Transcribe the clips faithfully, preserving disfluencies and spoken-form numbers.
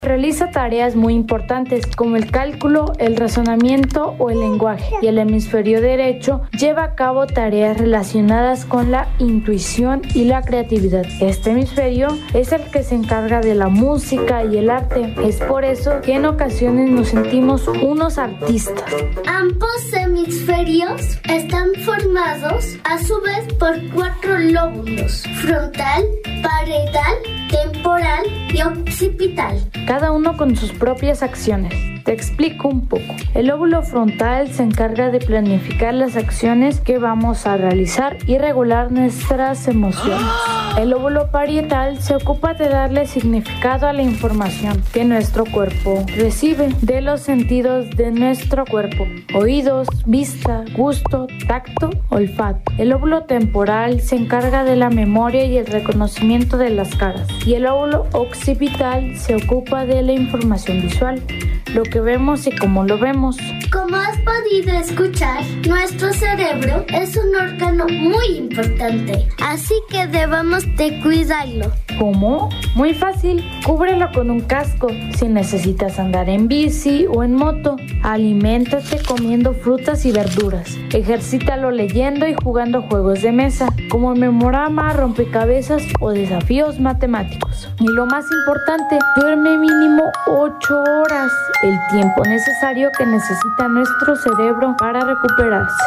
Realiza tareas muy importantes como el cálculo, el razonamiento o el lenguaje, y el hemisferio derecho lleva a cabo tareas relacionadas con la intuición y la creatividad. Este hemisferio es el que se encarga de la música y el arte. Es por eso que en ocasiones nos sentimos unos artistas. Ambos hemisferios están formados a su vez por cuatro lóbulos: frontal, parietal, temporal y occipital. Cada uno con sus propias acciones. Te explico un poco. El lóbulo frontal se encarga de planificar las acciones que vamos a realizar y regular nuestras emociones. El lóbulo parietal se ocupa de darle significado a la información que nuestro cuerpo recibe de los sentidos de nuestro cuerpo: oídos, vista, gusto, tacto, olfato. El lóbulo temporal se encarga de la memoria y el reconocimiento de las caras. Y el lóbulo occipital se ocupa de la información visual, lo que vemos y cómo lo vemos. Como has podido escuchar, nuestro cerebro es un órgano muy importante, así que debemos de cuidarlo. ¿Cómo? Muy fácil. Cúbrelo con un casco si necesitas andar en bici o en moto. Aliméntate comiendo frutas y verduras. Ejercítalo leyendo y jugando juegos de mesa, como memorama, rompecabezas o desafíos matemáticos. Y lo más importante, duerme mínimo ocho horas, el tiempo necesario que necesita nuestro cerebro para recuperarse.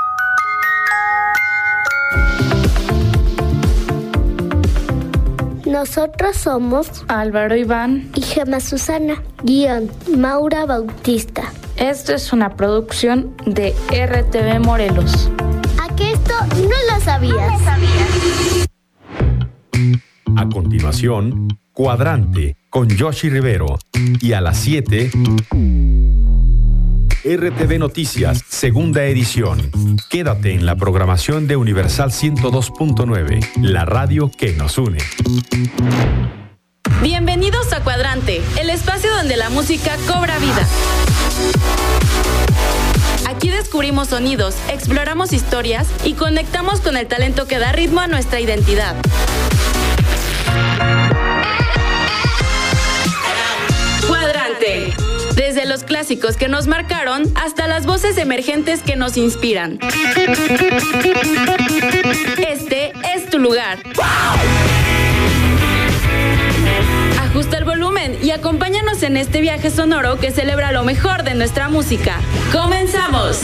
Nosotros somos Álvaro Iván y Gemma Susana, guión Maura Bautista. Esto es una producción de R T V Morelos. ¿A que esto no lo sabías? No lo sabías. A continuación, Cuadrante con Yoshi Rivero. Y a las siete, R T V Noticias, segunda edición. Quédate en la programación de Universal ciento dos punto nueve, la radio que nos une. Bienvenidos a Cuadrante, el espacio donde la música cobra vida. Aquí descubrimos sonidos, exploramos historias y conectamos con el talento que da ritmo a nuestra identidad. Cuadrante. Desde los clásicos que nos marcaron hasta las voces emergentes que nos inspiran. Este es tu lugar. Ajusta el volumen y acompáñanos en este viaje sonoro que celebra lo mejor de nuestra música. ¡Comenzamos!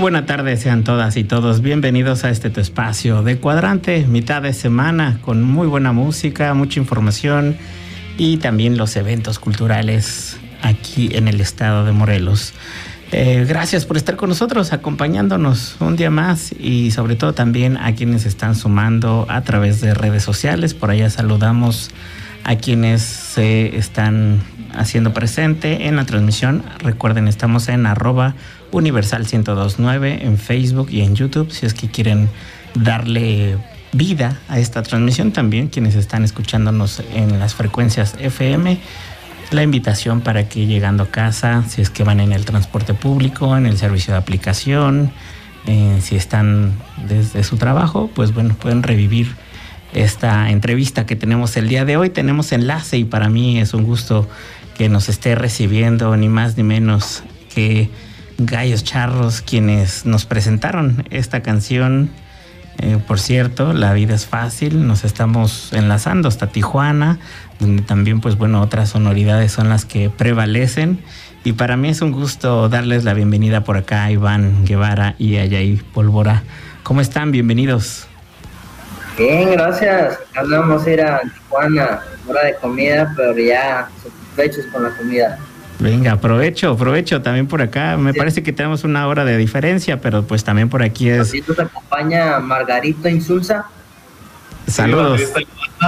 buena tarde sean todas y todos. Bienvenidos a este tu espacio de Cuadrante, mitad de semana, con muy buena música, mucha información y también los eventos culturales aquí en el estado de Morelos. Eh, gracias por estar con nosotros, acompañándonos un día más, y sobre todo también a quienes están sumando a través de redes sociales. Por allá saludamos a quienes se están haciendo presente en la transmisión. Recuerden, estamos en arroba Universal ciento dos punto nueve en Facebook y en YouTube, si es que quieren darle vida a esta transmisión. También quienes están escuchándonos en las frecuencias F M, la invitación para que llegando a casa, si es que van en el transporte público, en el servicio de aplicación, eh, si están desde su trabajo, pues bueno, pueden revivir esta entrevista que tenemos el día de hoy. Tenemos enlace y para mí es un gusto que nos esté recibiendo ni más ni menos que Gallos Charros, quienes nos presentaron esta canción. Eh, por cierto, La vida es fácil. Nos estamos enlazando hasta Tijuana, donde también, pues bueno, otras sonoridades son las que prevalecen. Y para mí es un gusto darles la bienvenida por acá a Iván Guevara y a Yair Pólvora. ¿Cómo están? Bienvenidos. Bien, gracias. Andamos a ir a Tijuana, hora de comida, pero ya satisfechos con la comida. Venga, aprovecho, aprovecho también por acá. Me sí. parece que tenemos una hora de diferencia, pero pues también por aquí es... Así nos acompaña Margarito Insulza. Saludos. Sí,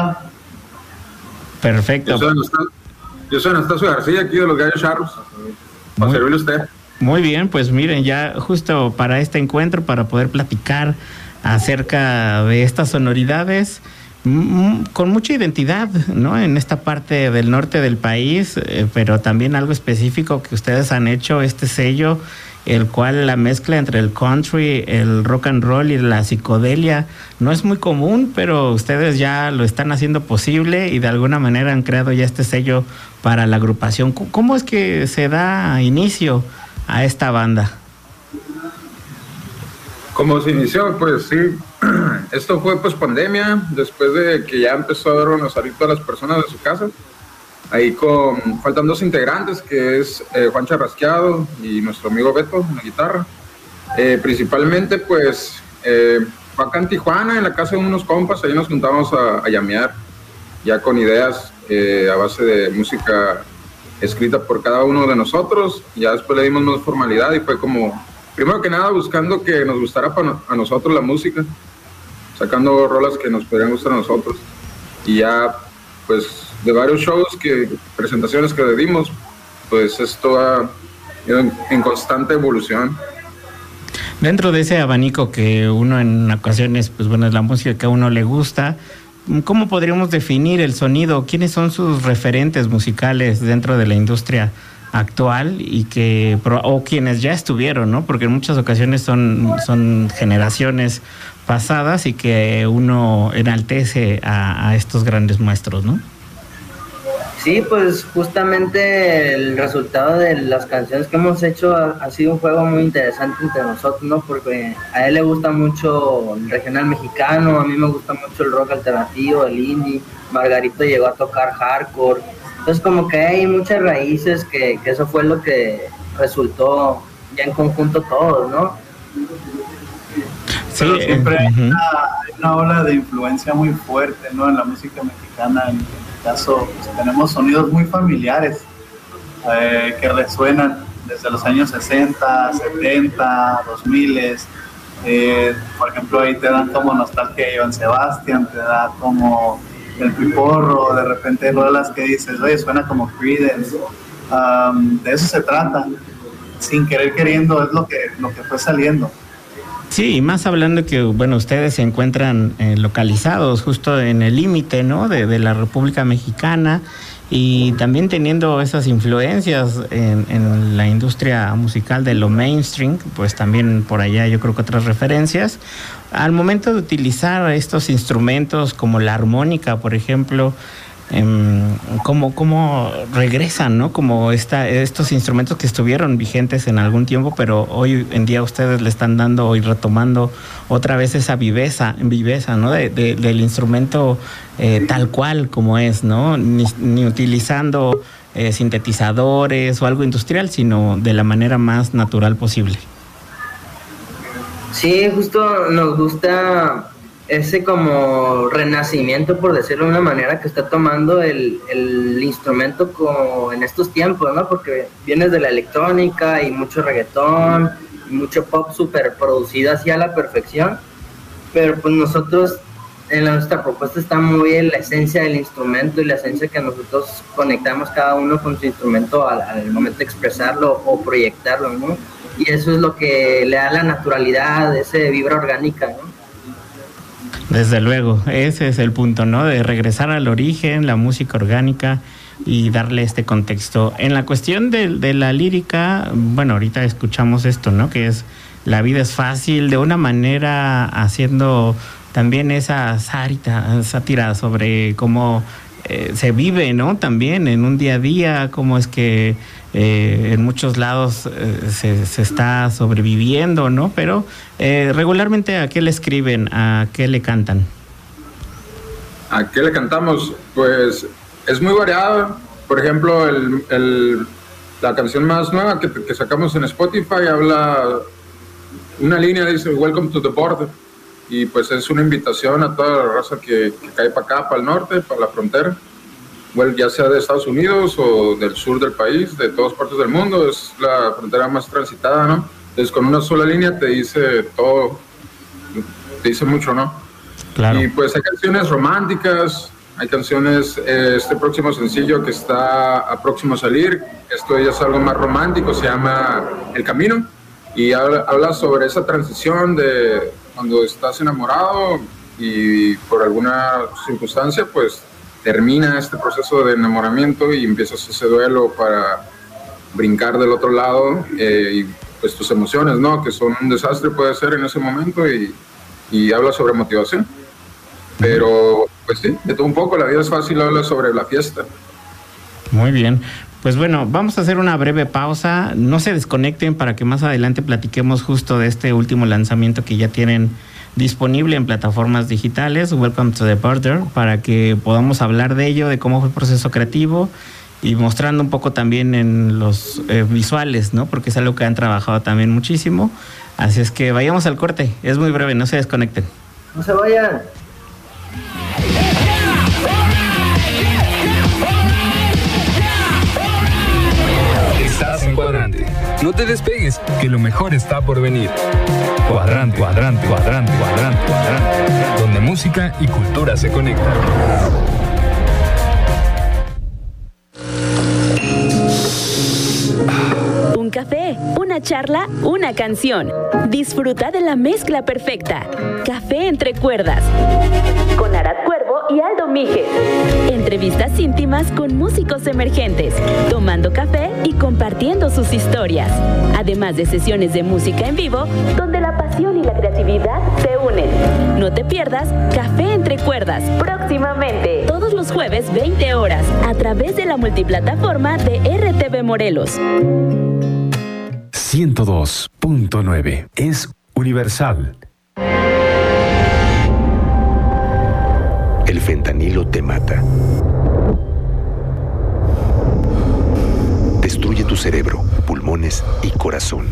perfecto. Yo soy, Anastasio, yo soy Anastasio García, aquí de los Gallos Charros. Para servirle a usted. Muy bien, pues miren, ya justo para este encuentro, para poder platicar acerca de estas sonoridades con mucha identidad, ¿no? En esta parte del norte del país, eh, pero también algo específico que ustedes han hecho, este sello, el cual la mezcla entre el country, el rock and roll y la psicodelia no es muy común, pero ustedes ya lo están haciendo posible y de alguna manera han creado ya este sello para la agrupación. ¿Cómo es que se da inicio a esta banda? ¿Cómo se inició? Pues sí, esto fue pues pandemia, después de que ya empezaron a salir todas las personas de su casa. Ahí con, faltan dos integrantes, que es eh, Juan Charrasqueado y nuestro amigo Beto en la guitarra. Eh, principalmente pues eh, acá en Tijuana, en la casa de unos compas, ahí nos juntamos a, a llamear, ya con ideas eh, a base de música escrita por cada uno de nosotros. Ya después le dimos más formalidad y fue como... Primero que nada, buscando que nos gustara a nosotros la música, sacando rolas que nos podrían gustar a nosotros. Y ya, pues, de varios shows, que presentaciones que le dimos, pues esto ha ido en, en constante evolución. Dentro de ese abanico que uno en ocasiones, pues bueno, es la música que a uno le gusta, ¿cómo podríamos definir el sonido? ¿Quiénes son sus referentes musicales dentro de la industria actual y que o quienes ya estuvieron, ¿no? Porque en muchas ocasiones son, son generaciones pasadas y que uno enaltece a, a estos grandes maestros, ¿no? Sí, pues justamente el resultado de las canciones que hemos hecho ha, ha sido un juego muy interesante entre nosotros, ¿no? Porque a él le gusta mucho el regional mexicano, a mí me gusta mucho el rock alternativo, el indie. Margarito llegó a tocar hardcore. Entonces como que hay muchas raíces que, que eso fue lo que resultó ya en conjunto todos, ¿no? Sí, pero siempre hay, uh-huh. una, hay una ola de influencia muy fuerte, ¿no? En la música mexicana, en este caso, pues, tenemos sonidos muy familiares eh, que resuenan desde los años sesenta, setenta, dos mil. Eh, por ejemplo, ahí te dan como nostalgia de Joan Sebastián, te da como El Piporro, de repente rolas que dices, oye, suena como Creedence. Um, de eso se trata, sin querer queriendo, es lo que, lo que fue saliendo. Sí, y más hablando que, bueno, ustedes se encuentran eh, localizados justo en el límite, ¿no? De, de la República Mexicana, y también teniendo esas influencias en, en la industria musical de lo mainstream, pues también por allá yo creo que otras referencias. Al momento de utilizar estos instrumentos como la armónica, por ejemplo, eh, ¿cómo, cómo regresan, ¿no? Como esta, estos instrumentos que estuvieron vigentes en algún tiempo, pero hoy en día ustedes le están dando y retomando otra vez esa viveza, viveza, ¿no? De, de, del instrumento eh, tal cual como es, ¿no? Ni, ni utilizando eh, sintetizadores o algo industrial, sino de la manera más natural posible. Sí, justo nos gusta ese como renacimiento, por decirlo de una manera, que está tomando el, el instrumento como en estos tiempos, ¿no? Porque vienes de la electrónica y mucho reggaetón, y mucho pop súper producido así a la perfección, pero pues nosotros en la, nuestra propuesta está muy en la esencia del instrumento y la esencia que nosotros conectamos cada uno con su instrumento al, al momento de expresarlo o proyectarlo, ¿no? Y eso es lo que le da la naturalidad, ese vibra orgánica, ¿no? Desde luego, ese es el punto, ¿no? De regresar al origen, la música orgánica y darle este contexto. En la cuestión de, de la lírica, bueno, ahorita escuchamos esto, ¿no? Que es la vida es fácil, de una manera haciendo también esa sátira, sátira sobre cómo eh, se vive, ¿no? También en un día a día, cómo es que eh, en muchos lados eh, se, se está sobreviviendo, ¿no? Pero eh, regularmente, ¿a qué le escriben? ¿A qué le cantan? ¿A qué le cantamos? Pues es muy variado. Por ejemplo, el, el, la canción más nueva que, que sacamos en Spotify habla, una línea dice Welcome to the Border, y pues es una invitación a toda la raza que, que cae para acá, para el norte, para la frontera, bueno, ya sea de Estados Unidos o del sur del país, de todas partes del mundo. Es la frontera más transitada, ¿no? Entonces con una sola línea te dice todo, te dice mucho, ¿no? Claro. Y pues hay canciones románticas, hay canciones, eh, este próximo sencillo que está a próximo a salir, esto ya es algo más romántico, se llama El Camino, y habla, habla sobre esa transición de cuando estás enamorado y por alguna circunstancia pues termina este proceso de enamoramiento y empiezas ese duelo para brincar del otro lado, eh, y pues tus emociones, ¿no? Que son un desastre, puede ser en ese momento, y, y habla sobre motivación. Pero, pues sí, de todo un poco, la vida es fácil, habla sobre la fiesta. Muy bien. Pues bueno, vamos a hacer una breve pausa. No se desconecten para que más adelante platiquemos justo de este último lanzamiento que ya tienen disponible en plataformas digitales, Welcome to the Border, para que podamos hablar de ello, de cómo fue el proceso creativo y mostrando un poco también en los eh, visuales, ¿no? Porque es algo que han trabajado también muchísimo. Así es que vayamos al corte. Es muy breve, no se desconecten. No se vayan. Estás en Cuadrante. No te despegues, que lo mejor está por venir. Cuadrante, cuadrante, cuadrante, cuadrante, cuadrante. Donde música y cultura se conectan. Un café, una charla, una canción. Disfruta de la mezcla perfecta. Café entre cuerdas. Con Arad Cuervo y Aldo Míguez. Entrevistas íntimas con músicos emergentes, tomando café y compartiendo sus historias. Además de sesiones de música en vivo, donde la pasión y la creatividad se unen. No te pierdas Café entre cuerdas, próximamente. Todos los jueves, veinte horas, a través de la multiplataforma de R T V Morelos. ciento dos punto nueve es Universal. El fentanilo te mata. Destruye tu cerebro, pulmones y corazón.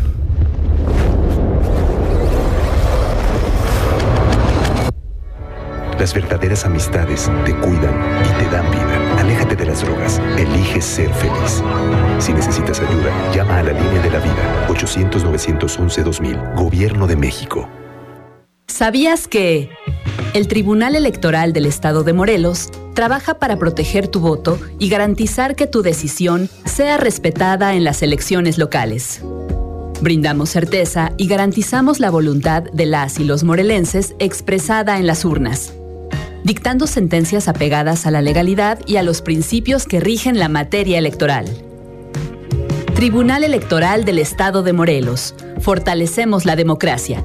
Las verdaderas amistades te cuidan y te dan vida. Aléjate de las drogas. Elige ser feliz. Si necesitas ayuda, llama a la línea de la vida. ochocientos, novecientos once, dos mil. Gobierno de México. ¿Sabías que el Tribunal Electoral del Estado de Morelos trabaja para proteger tu voto y garantizar que tu decisión sea respetada en las elecciones locales? Brindamos certeza y garantizamos la voluntad de las y los morelenses expresada en las urnas, dictando sentencias apegadas a la legalidad y a los principios que rigen la materia electoral. Tribunal Electoral del Estado de Morelos. Fortalecemos la democracia.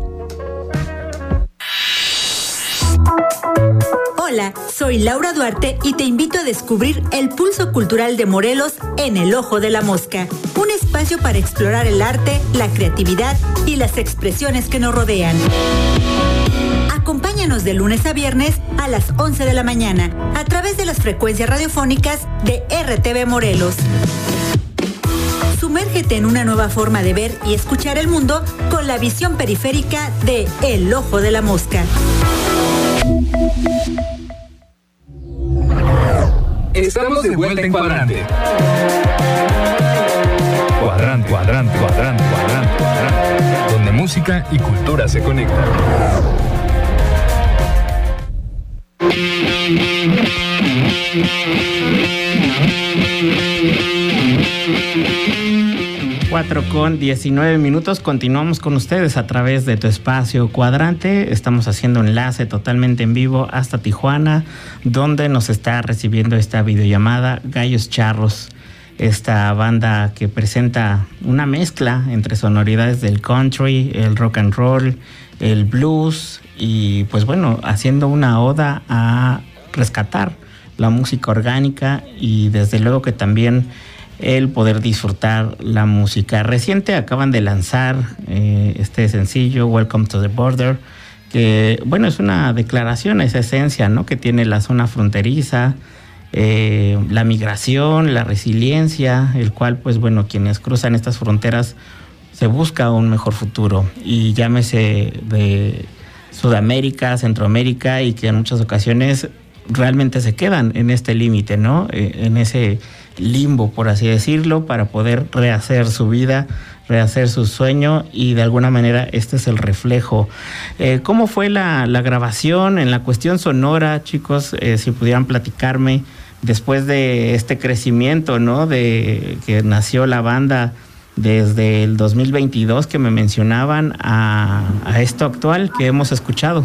Hola, soy Laura Duarte y te invito a descubrir el pulso cultural de Morelos en El Ojo de la Mosca, un espacio para explorar el arte, la creatividad y las expresiones que nos rodean. Acompáñanos de lunes a viernes a las once de la mañana a través de las frecuencias radiofónicas de R T V Morelos. Sumérgete en una nueva forma de ver y escuchar el mundo con la visión periférica de El Ojo de la Mosca. Estamos de vuelta en Cuadrante. Cuadrante, cuadrante, cuadrante, cuadrante, cuadrante. Donde música y cultura se conectan. cuatro con diecinueve minutos, continuamos con ustedes a través de tu espacio Cuadrante. Estamos haciendo enlace totalmente en vivo hasta Tijuana, donde nos está recibiendo esta videollamada Gallos Charros, esta banda que presenta una mezcla entre sonoridades del country, el rock and roll, el blues y pues bueno, haciendo una oda a rescatar la música orgánica y desde luego que también el poder disfrutar la música. Reciente acaban de lanzar eh, este sencillo Welcome to the Border, que bueno, es una declaración, esa esencia, ¿no?, que tiene la zona fronteriza, eh, la migración, la resiliencia, el cual pues bueno, quienes cruzan estas fronteras se busca un mejor futuro, y llámese de Sudamérica, Centroamérica, y que en muchas ocasiones realmente se quedan en este límite, ¿no?, eh, en ese limbo, por así decirlo, para poder rehacer su vida, rehacer su sueño, y de alguna manera este es el reflejo. Eh, ¿Cómo fue la, la grabación en la cuestión sonora, chicos? Eh, si pudieran platicarme, después de este crecimiento, ¿no?, de que nació la banda desde el dos mil veintidós que me mencionaban a, a esto actual que hemos escuchado.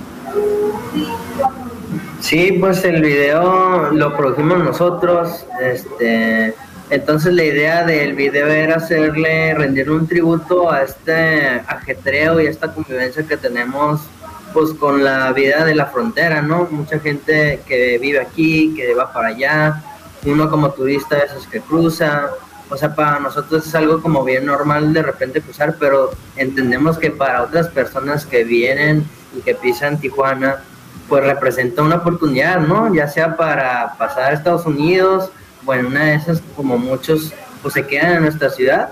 Sí, pues el video lo produjimos nosotros, este, entonces la idea del video era hacerle, rendirle un tributo a este ajetreo y a esta convivencia que tenemos pues con la vida de la frontera, ¿no? Mucha gente que vive aquí, que va para allá, uno como turista esos que cruza, o sea, para nosotros es algo como bien normal de repente cruzar, pero entendemos que para otras personas que vienen y que pisan Tijuana, pues representa una oportunidad, ¿no? Ya sea para pasar a Estados Unidos, bueno, una de esas, como muchos, pues se quedan en nuestra ciudad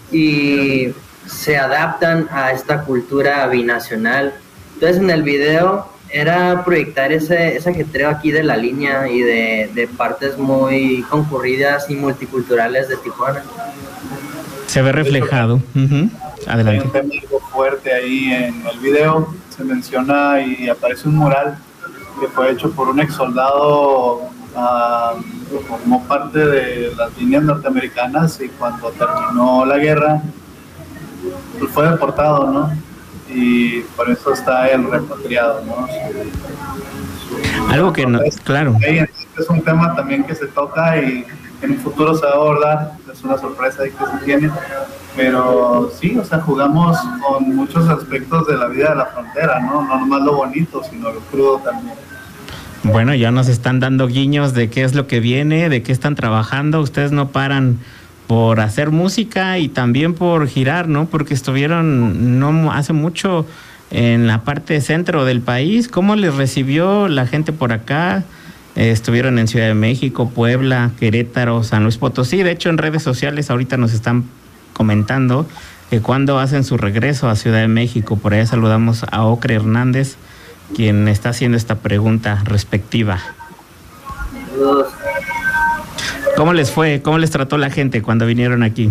y se adaptan a esta cultura binacional. Entonces en el video era proyectar ese, ese ajetreo aquí de la línea y de, de partes muy concurridas y multiculturales de Tijuana. Se ve reflejado. Uh-huh. Adelante. Hay un tema fuerte ahí en el video. Se menciona y aparece un mural que fue hecho por un ex soldado uh, como parte de las líneas norteamericanas, y cuando terminó la guerra pues fue deportado, ¿no? Y por eso está el repatriado, ¿no? Algo que no, claro. Es un tema también que se toca y en un futuro se va a abordar, es una sorpresa ahí que se tiene, pero sí, o sea, jugamos con muchos aspectos de la vida de la frontera, ¿no? No nomás lo bonito, sino lo crudo también. Bueno, ya nos están dando guiños de qué es lo que viene, de qué están trabajando. Ustedes no paran por hacer música y también por girar, ¿no? Porque estuvieron no hace mucho en la parte centro del país. ¿Cómo les recibió la gente por acá? Eh, estuvieron en Ciudad de México, Puebla, Querétaro, San Luis Potosí. De hecho, en redes sociales ahorita nos están comentando que cuando hacen su regreso a Ciudad de México. Por allá saludamos a Ocre Hernández, quien está haciendo esta pregunta respectiva. ¿Cómo les fue? ¿Cómo les trató la gente cuando vinieron aquí?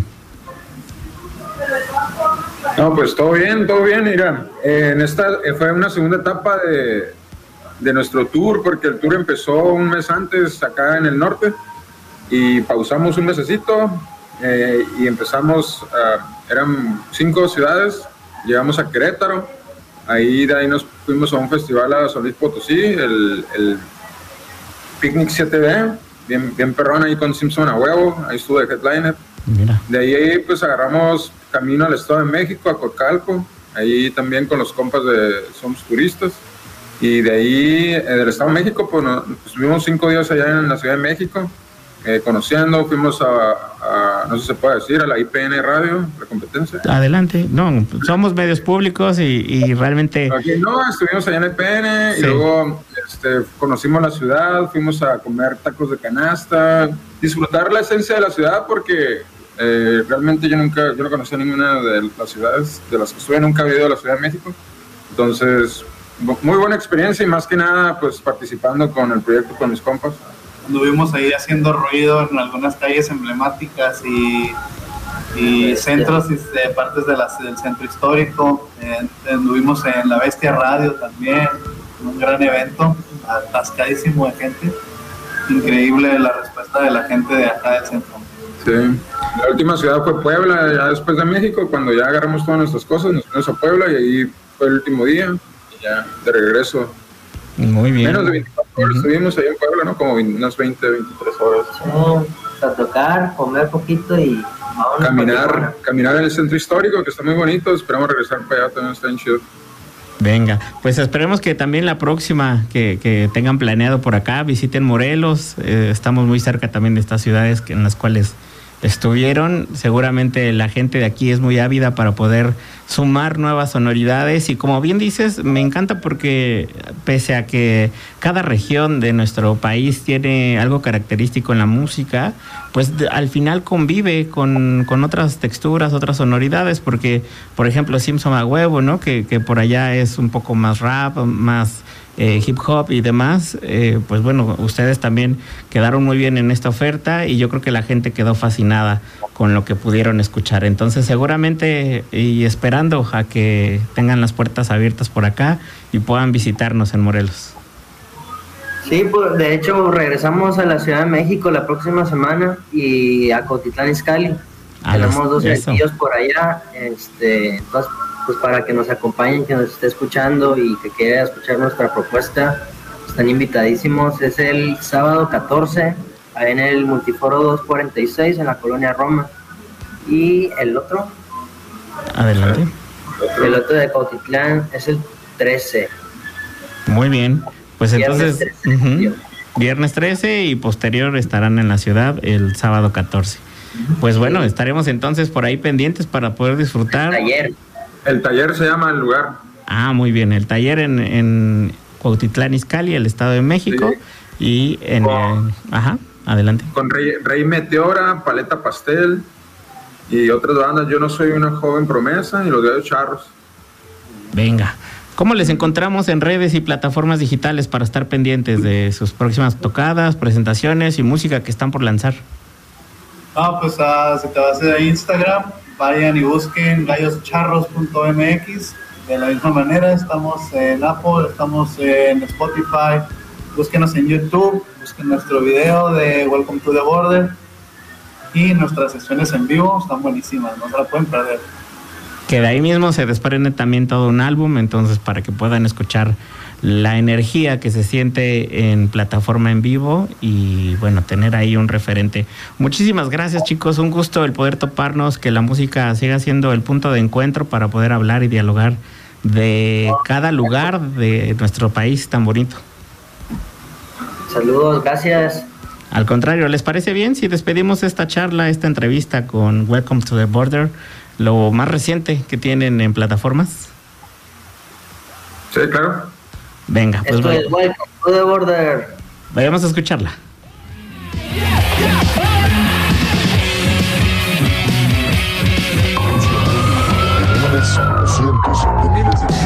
No, pues todo bien, todo bien. Mira, eh, en esta eh, fue una segunda etapa de, de nuestro tour, porque el tour empezó un mes antes acá en el norte y pausamos un mesecito eh, y empezamos, uh, eran cinco ciudades, llegamos a Querétaro, ahí de ahí nos fuimos a un festival a San Luis Potosí, el, el Picnic siete B, bien, bien perrón ahí con Simpson a huevo, ahí estuve de headliner. Mira. De ahí pues agarramos camino al Estado de México, a Coacalco, ahí también con los compas de Somos Turistas, y de ahí eh, del Estado de México pues nos, estuvimos cinco días allá en la Ciudad de México eh, conociendo, fuimos a, a, no sé si se puede decir, a la I P N Radio, la competencia. Adelante, no, somos medios públicos y, y realmente... Aquí no, estuvimos allá en la I P N sí. Y luego este, conocimos la ciudad, fuimos a comer tacos de canasta, disfrutar la esencia de la ciudad porque Eh, realmente yo nunca, yo no conocía ninguna de las ciudades de las que estuve, nunca había ido a la Ciudad de México. Entonces, muy buena experiencia y más que nada, pues participando con el proyecto con mis compas. Anduvimos ahí haciendo ruido en algunas calles emblemáticas y, y centros y de partes de las, del centro histórico. Eh, anduvimos en La Bestia Radio también, un gran evento, atascadísimo de gente. Increíble la respuesta de la gente de acá del centro. Sí, la última ciudad fue Puebla, ya después de México, cuando ya agarramos todas nuestras cosas, nos fuimos a Puebla y ahí fue el último día y ya de regreso. Muy bien. Menos de veinticuatro horas uh-huh. estuvimos ahí en Puebla, ¿no? Como unas veinte, veintitrés horas. Sí, a tocar, comer poquito y caminar, caminar en el centro histórico, que está muy bonito. Esperamos regresar para allá, también está bien chido. Venga, pues esperemos que también la próxima que, que tengan planeado por acá visiten Morelos. Eh, estamos muy cerca también de estas ciudades que, en las cuales estuvieron. Seguramente la gente de aquí es muy ávida para poder sumar nuevas sonoridades y como bien dices, me encanta porque pese a que cada región de nuestro país tiene algo característico en la música, pues de, al final convive con, con otras texturas, otras sonoridades, porque por ejemplo Simpson a huevo, ¿no? Que, que por allá es un poco más rap, más Eh, hip hop y demás, eh, pues bueno, ustedes también quedaron muy bien en esta oferta y yo creo que la gente quedó fascinada con lo que pudieron escuchar. Entonces seguramente y esperando a que tengan las puertas abiertas por acá y puedan visitarnos en Morelos. Sí, pues de hecho regresamos a la Ciudad de México la próxima semana y a Cuautitlán Izcalli. Ah, tenemos dos sencillos por allá, este, entonces pues para que nos acompañen, que nos esté escuchando y que quiera escuchar nuestra propuesta, están invitadísimos. Es el sábado catorce, ahí en el Multiforo doscientos cuarenta y seis, en la Colonia Roma. Y el otro, adelante. El otro de Cuautitlán es el trece. Muy bien, pues Viernes entonces trece, uh-huh, viernes trece y posterior estarán en la ciudad el sábado catorce. Pues bueno, estaremos entonces por ahí pendientes para poder disfrutar. El taller. El taller se llama el lugar. Ah, muy bien. El taller en, en Cuautitlán Izcalli, el Estado de México. Sí. Y en... Con, eh, ajá, adelante. Con Rey, Rey Meteora, Paleta Pastel y otras bandas. Yo no soy una joven promesa y los Gallos Charros. Venga. ¿Cómo les encontramos en redes y plataformas digitales para estar pendientes de sus próximas tocadas, presentaciones y música que están por lanzar? Ah, pues uh, si te vas a Instagram, vayan y busquen gallos charros punto m x. De la misma manera, estamos en Apple, estamos en Spotify. Búsquenos en YouTube, busquen nuestro video de Welcome to the Border. Y nuestras sesiones en vivo están buenísimas, no se la pueden perder. Que de ahí mismo se desprende también todo un álbum, entonces para que puedan escuchar la energía que se siente en plataforma en vivo y bueno, tener ahí un referente. Muchísimas gracias, chicos, un gusto el poder toparnos, que la música siga siendo el punto de encuentro para poder hablar y dialogar de cada lugar de nuestro país tan bonito. Saludos, gracias. Al contrario, ¿les parece bien si despedimos esta charla, esta entrevista con Welcome to the Border, lo más reciente que tienen en plataformas? Sí, claro. Venga, pues Esto es Welcome to the Border. Vayamos a escucharla. Cientos de miles de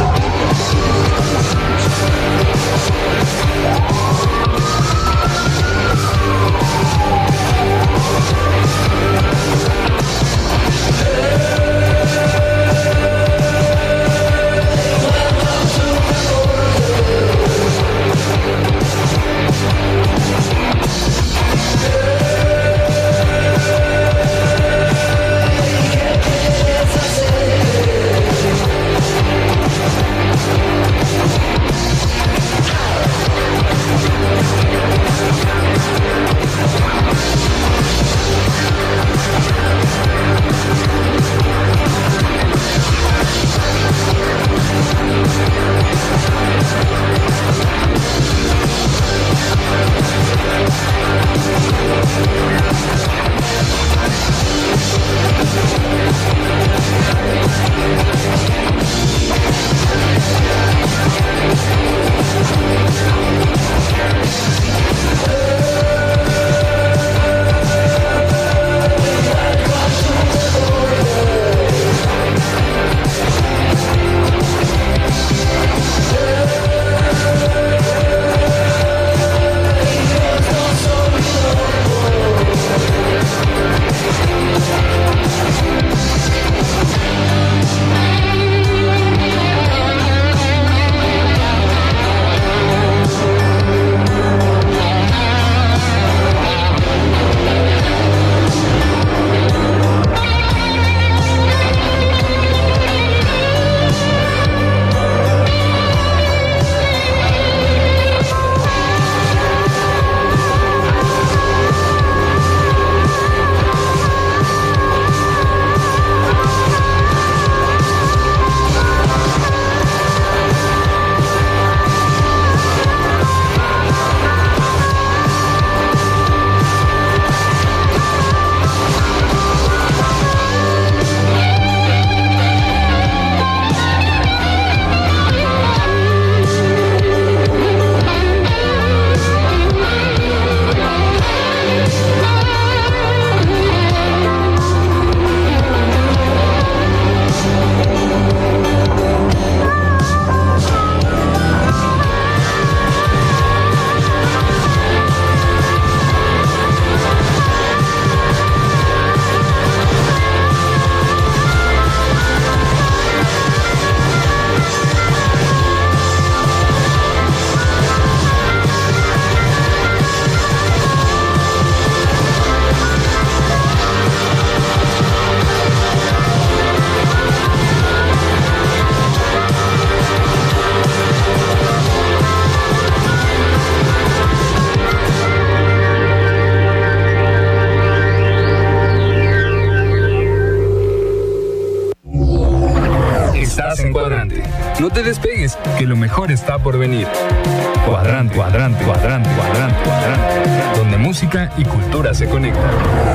No te despegues, que lo mejor está por venir. Cuadrante, cuadrante, cuadrante, cuadrante, cuadrante, donde música y cultura se conectan.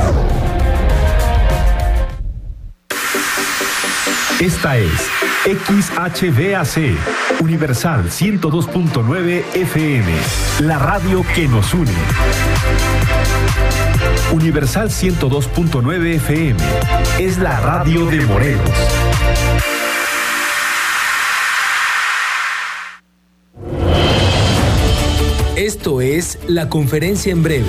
Esta es X H B A C, Universal ciento dos punto nueve F M, la radio que nos une. Universal ciento dos punto nueve F M es la radio de Morelos. Esto es La Conferencia en Breve.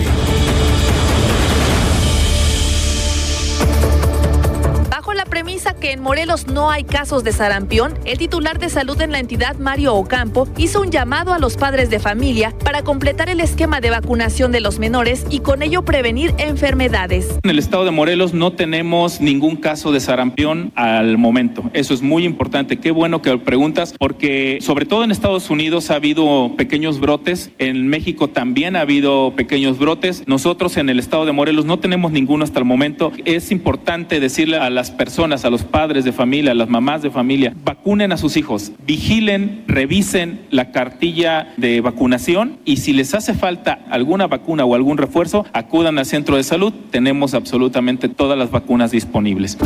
Premisa que en Morelos no hay casos de sarampión, el titular de salud en la entidad, Mario Ocampo, hizo un llamado a los padres de familia para completar el esquema de vacunación de los menores y con ello prevenir enfermedades. En el estado de Morelos no tenemos ningún caso de sarampión al momento. Eso es muy importante. Qué bueno que lo preguntas, porque sobre todo en Estados Unidos ha habido pequeños brotes, en México también ha habido pequeños brotes. Nosotros en el estado de Morelos no tenemos ninguno hasta el momento. Es importante decirle a las personas, a los padres de familia, a las mamás de familia, vacunen a sus hijos, vigilen, revisen la cartilla de vacunación y si les hace falta alguna vacuna o algún refuerzo, acudan al centro de salud. Tenemos absolutamente todas las vacunas disponibles.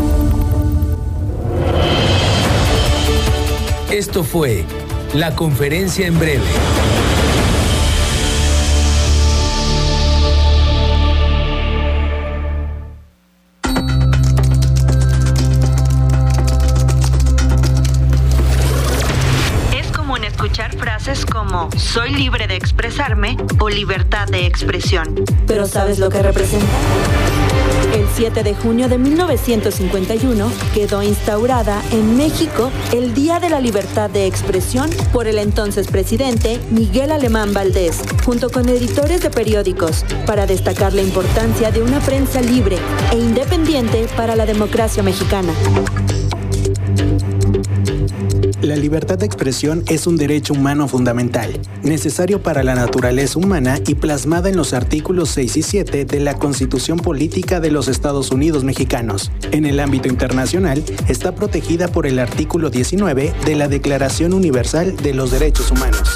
Esto fue La Conferencia en Breve. Frases como soy libre de expresarme o libertad de expresión. ¿Pero sabes lo que representa? El siete de junio de mil novecientos cincuenta y uno quedó instaurada en México el Día de la Libertad de Expresión por el entonces presidente Miguel Alemán Valdés, junto con editores de periódicos, para destacar la importancia de una prensa libre e independiente para la democracia mexicana. La libertad de expresión es un derecho humano fundamental, necesario para la naturaleza humana y plasmada en los artículos seis y siete de la Constitución Política de los Estados Unidos Mexicanos. En el ámbito internacional, está protegida por el artículo diecinueve de la Declaración Universal de los Derechos Humanos.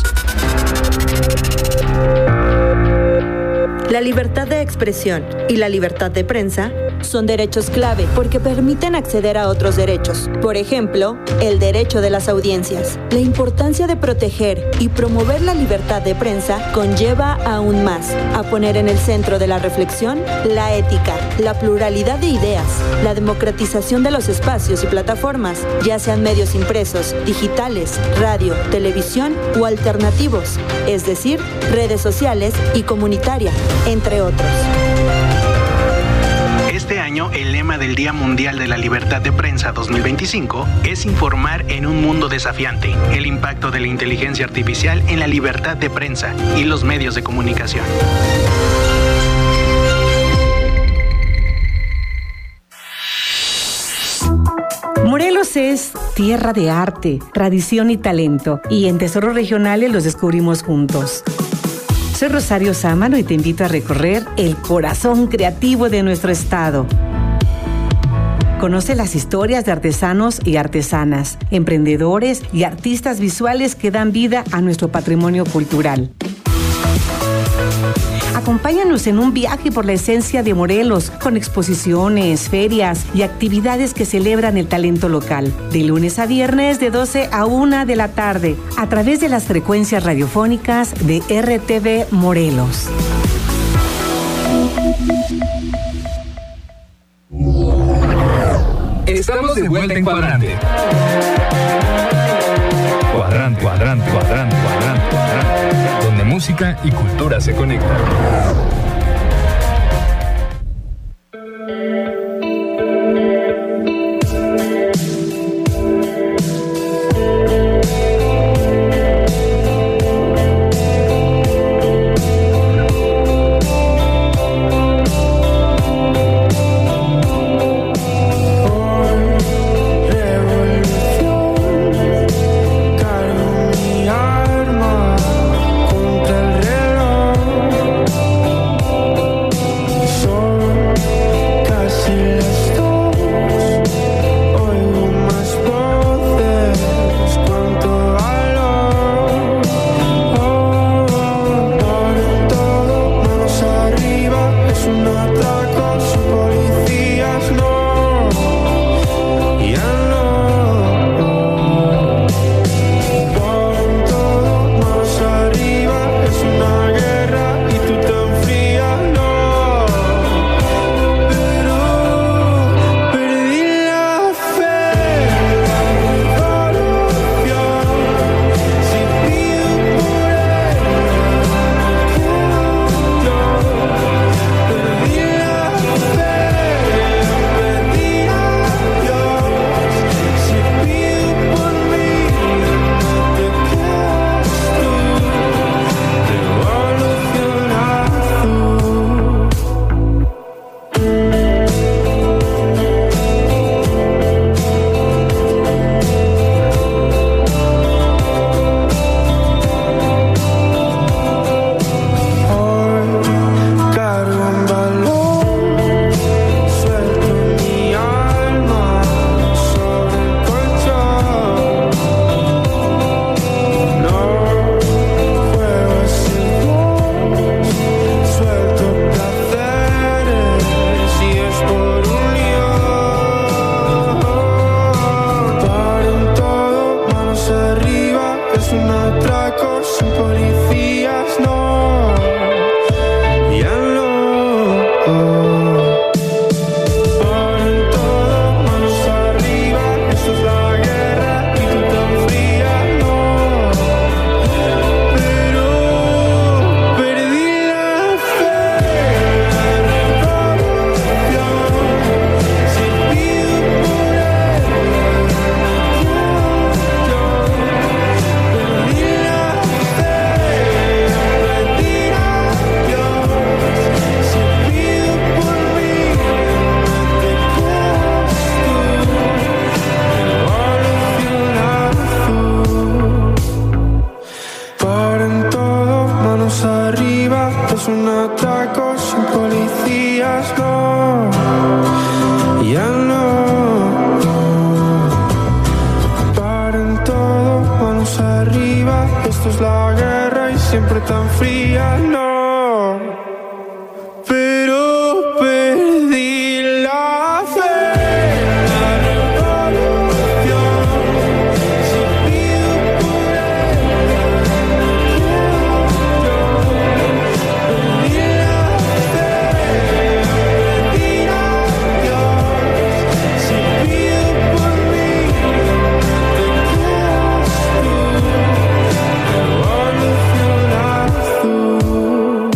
La libertad de expresión y la libertad de prensa son derechos clave porque permiten acceder a otros derechos. Por ejemplo, el derecho de las audiencias. La importancia de proteger y promover la libertad de prensa conlleva aún más a poner en el centro de la reflexión la ética, la pluralidad de ideas, la democratización de los espacios y plataformas, ya sean medios impresos, digitales, radio, televisión o alternativos, es decir, redes sociales y comunitaria, entre otros. Este año, el lema del Día Mundial de la Libertad de Prensa dos mil veinticinco es informar en un mundo desafiante, el impacto de la inteligencia artificial en la libertad de prensa y los medios de comunicación. Morelos es tierra de arte, tradición y talento, y en Tesoros Regionales los descubrimos juntos. Soy Rosario Sámano y te invito a recorrer el corazón creativo de nuestro estado. Conoce las historias de artesanos y artesanas, emprendedores y artistas visuales que dan vida a nuestro patrimonio cultural. Acompáñanos en un viaje por la esencia de Morelos, con exposiciones, ferias y actividades que celebran el talento local. De lunes a viernes de doce a una de la tarde, a través de las frecuencias radiofónicas de R T V Morelos. Estamos de vuelta en Cuadrante. Cuadrante, cuadrante, cuadrante, cuadrante, cuadrante. Donde música y cultura se conectan. un atraco sin policías, no, ya no. Paren todo, manos arriba, esto es la guerra y tú tan fría, no. Pero perdí la fe, la revolución se pido por él. Perdí la fe, rendir a Dios, se pido por mí, no te costes, revolución azul. Paren todo, manos arriba, es un atraco sin policías, no, ya no. Paren todo, manos arriba, esto es la guerra y siempre tan fría, no. Pero perdí la fe, la revolución se pido por él. Perdí la fe, rendir a Dios, se pido por mí, revolución azul.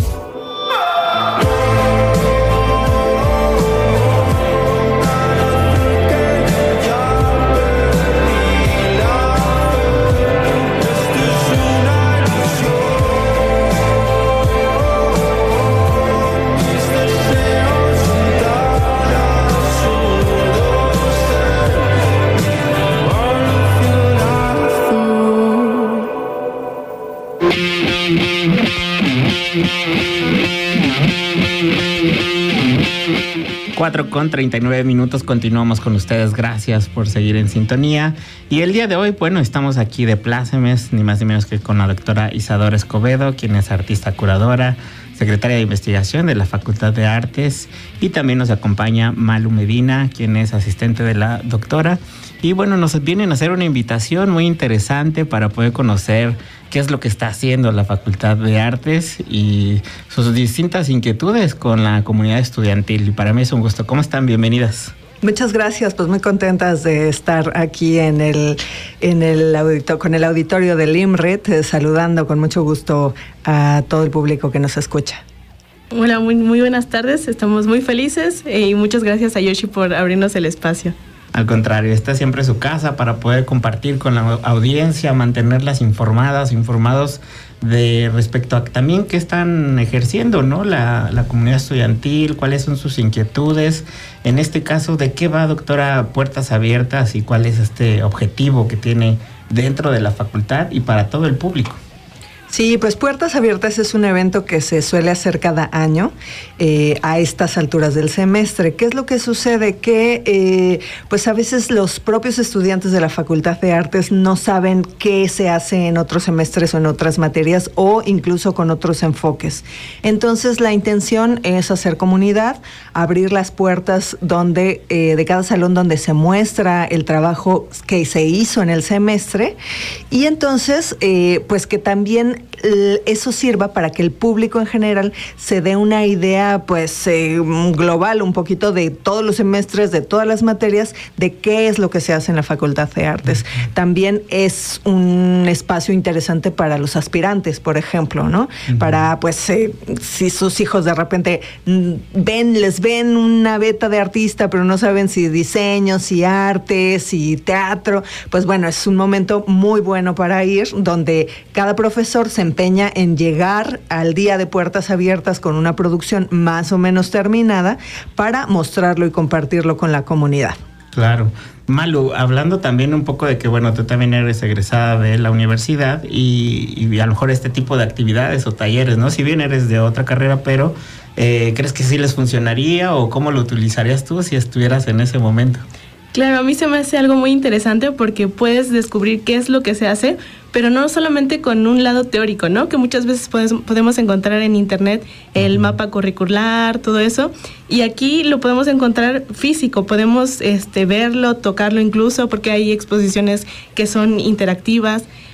cuatro con treinta y nueve minutos, continuamos con ustedes, gracias por seguir en sintonía. Y el día de hoy, bueno, estamos aquí de plácemes, ni más ni menos que con la doctora Isadora Escobedo, quien es artista curadora, secretaria de investigación de la Facultad de Artes, y también nos acompaña Malu Medina, quien es asistente de la doctora. Y bueno, nos vienen a hacer una invitación muy interesante para poder conocer qué es lo que está haciendo la Facultad de Artes y sus distintas inquietudes con la comunidad estudiantil. Y para mí es un gusto. ¿Cómo están? Bienvenidas. Muchas gracias, pues muy contentas de estar aquí en el, en el audito, con el auditorio del IMRET, eh, saludando con mucho gusto a todo el público que nos escucha. Hola, muy, muy buenas tardes, estamos muy felices eh, y muchas gracias a Yoshi por abrirnos el espacio. Al contrario, esta siempre es su casa para poder compartir con la audiencia, mantenerlas informadas, informados de respecto a también qué están ejerciendo, ¿no? La, la comunidad estudiantil, cuáles son sus inquietudes. En este caso, ¿de qué va, doctora, Puertas Abiertas y cuál es este objetivo que tiene dentro de la facultad y para todo el público? Sí, pues Puertas Abiertas es un evento que se suele hacer cada año eh, a estas alturas del semestre. ¿Qué es lo que sucede? Que eh, pues a veces los propios estudiantes de la Facultad de Artes no saben qué se hace en otros semestres o en otras materias o incluso con otros enfoques. Entonces la intención es hacer comunidad, abrir las puertas donde eh, de cada salón donde se muestra el trabajo que se hizo en el semestre y entonces eh, pues que también eso sirva para que el público en general se dé una idea pues eh, global un poquito de todos los semestres, de todas las materias, de qué es lo que se hace en la Facultad de Artes. Uh-huh. También es un espacio interesante para los aspirantes, por ejemplo, ¿no? Uh-huh. Para pues eh, si sus hijos de repente ven, les ven una beta de artista, pero no saben si diseño, si arte, si teatro, pues bueno, es un momento muy bueno para ir, donde cada profesor se empeña en llegar al día de Puertas Abiertas con una producción más o menos terminada para mostrarlo y compartirlo con la comunidad. Claro. Malu, hablando también un poco de que, bueno, tú también eres egresada de la universidad y, y a lo mejor este tipo de actividades o talleres, ¿no? Si bien eres de otra carrera, pero eh, ¿crees que sí les funcionaría o cómo lo utilizarías tú si estuvieras en ese momento? Claro, a mí se me hace algo muy interesante porque puedes descubrir qué es lo que se hace, pero no solamente con un lado teórico, ¿no? Que muchas veces podemos, podemos encontrar en internet el mapa curricular, todo eso, y aquí lo podemos encontrar físico, podemos este, verlo, tocarlo incluso, porque hay exposiciones que son interactivas,